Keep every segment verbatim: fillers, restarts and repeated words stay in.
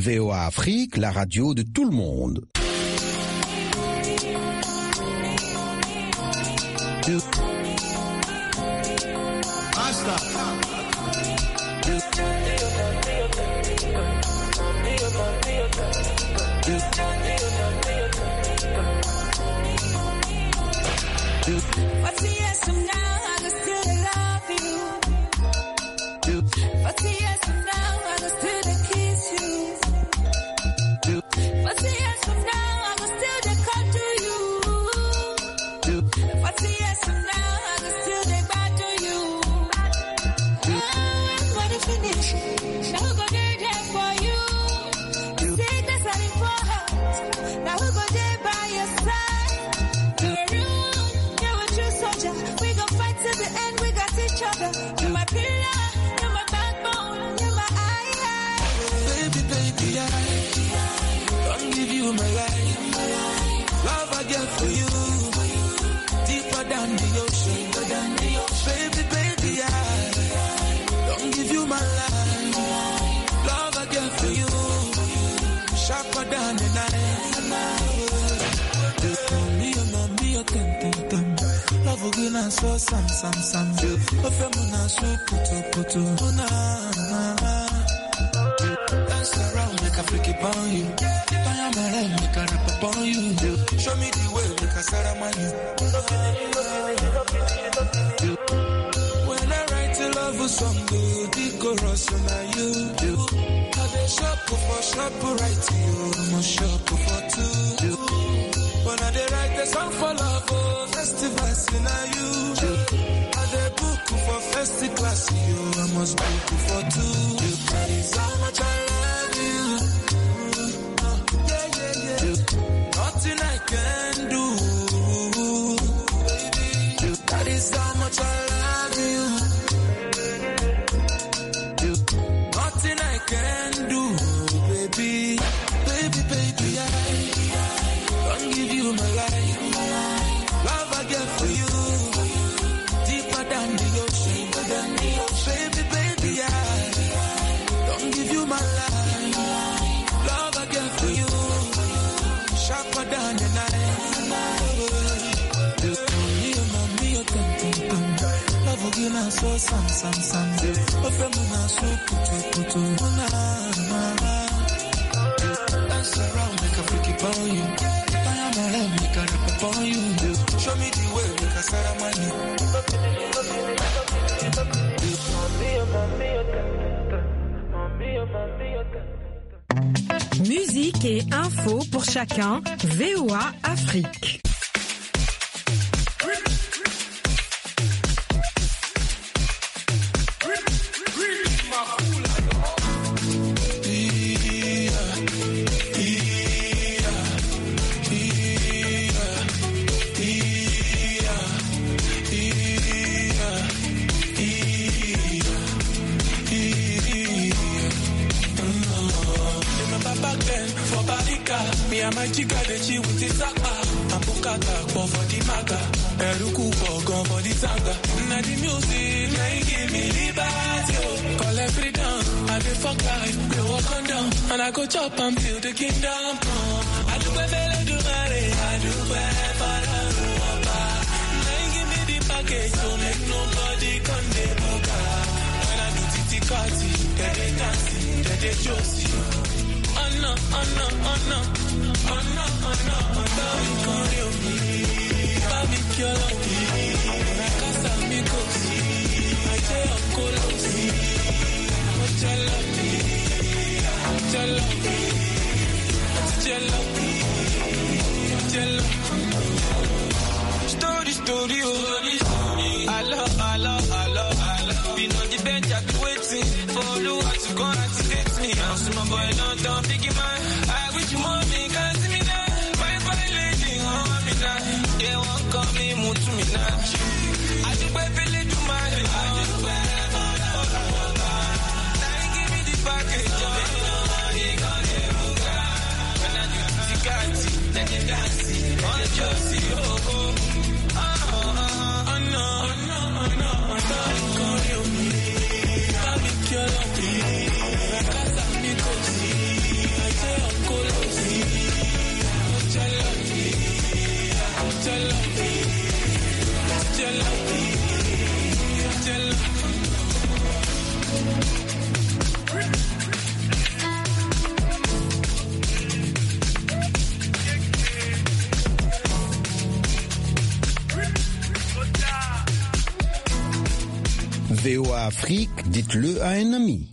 V O A Afrique, la radio de tout le monde. Forty years from now, I can still love you. Forty years from now, I can still kiss you. Forty years from now, I can still come to you. Forty years from now, I can still back to you. Ah, when it finish, now we go there for you. Sickness and important, now we go there by your side. We gon' fight till the end, we got each other. You're my pillar, you're my backbone, you're my eye. Baby, baby, I don't give you my life. Love I get for you, deeper than the ocean. Baby, baby, I don't give you my life. Love I get for you, sharper than the knife. Me, me, me, me, me, me, me. Love again and so sam sam sam. Ofemuna so puto puto. Na na. Dance around make a freaky on you. Payamare make a rap upon you. Show me the way make a saramani. When I write a love song, the chorus on you. I dey shop for shop right to you. I'm shop for two. When I dey write a song for love, oh, festivals in you. I dey book for festive class, you. I must book for two. That is how much I love you. Uh, yeah, yeah, yeah. Nothing I can do. Baby, that is how much I love you. Nothing I can do, baby. Baby, baby, I don't give you my life. Love I get for you, deeper than the ocean. Baby, baby, I don't give you my life. Love I get for you, sharper than the knife. Love again and so sam sam sam. Ofemuna so puto puto. Na na. Dance around make a freaky on you. Make a rap upon you. Show me the way, make a saramani. Musique et info pour chacun. V O A Afrique. Me and my chica, they chill with the saka. I'm Bukata, but for the maga. Eruku, for for the saga. Now the music, now you give me liberty. Call every down, I dey fuck life, they walk on down. And I go chop and build the kingdom come. I do better, do better, I do better, but I don't want back. Now you give me the package, so make nobody come the boga. When I do titi kati, they dey dancing, they dey josie. Oh no, oh no, oh no, oh no, oh no, oh no, you can't hear me. Baby, kill me. I can't stop me, go see. I say I'm cool, see. I tell me, I tell me, I tell me, I tell me. Story, story, oh. I love, I love, I love, I love. Been on the bench, I've been waiting for you to go and activate me. I'm still my boy, don't, don't pick him up. I wish you more me, can't see me now. My boy lady, oh, me now. They won't call me, move to me now. I just wait for you to my head. I just wait for you to my head. Now give me the package, oh. When I do the Tigati, then you dance it. On the Josie, oh, oh. Oh, oh, oh, no, oh, no, oh, no, oh, no. Call you me. Baby, kill me. I can't stop me, go see. V O A Afrique, dites-le à un ami.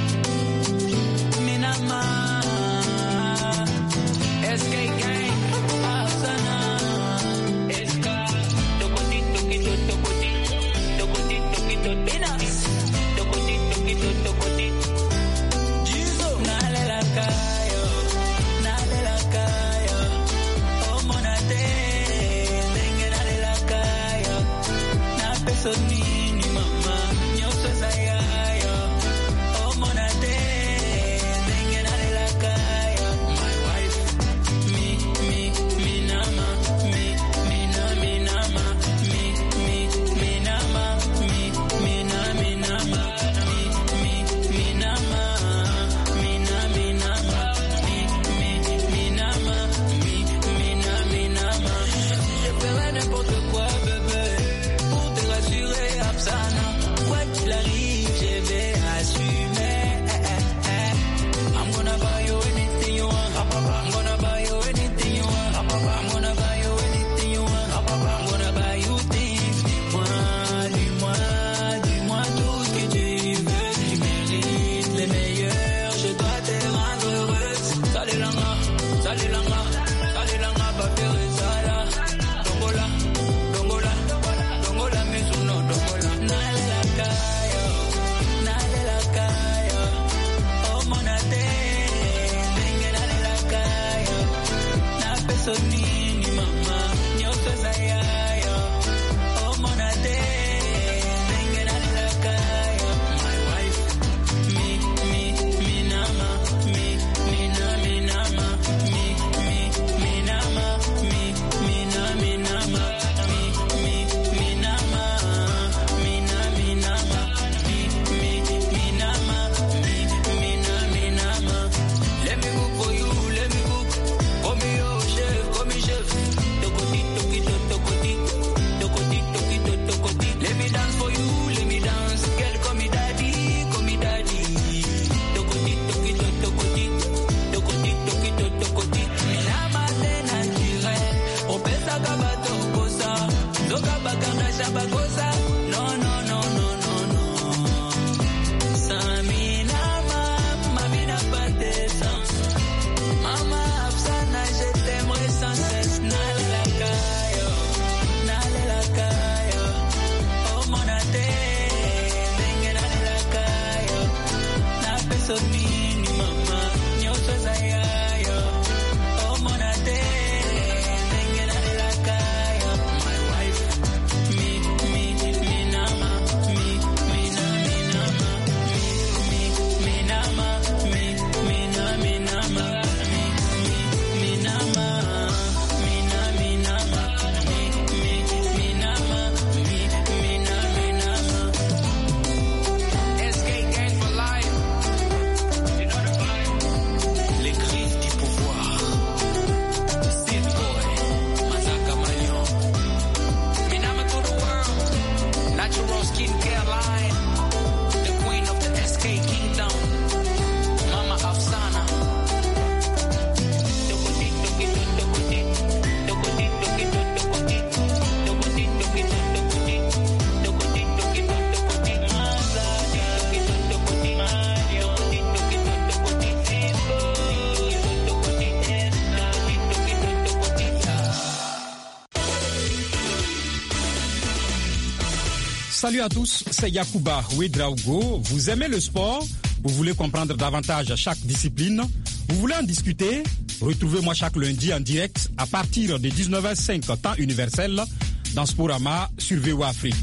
Salut à tous, c'est Yacouba Ouedraogo. Vous aimez le sport? Vous voulez comprendre davantage chaque discipline? Vous voulez en discuter? Retrouvez-moi chaque lundi en direct à partir de dix-neuf heures cinq temps universel dans Sporama sur V O A Afrique.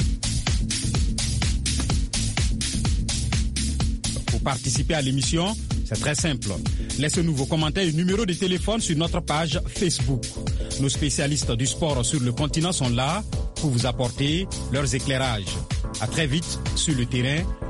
Pour participer à l'émission, c'est très simple. Laissez-nous vos commentaires et numéros de téléphone sur notre page Facebook. Nos spécialistes du sport sur le continent sont là pour vous apporter leurs éclairages. À très vite sur le terrain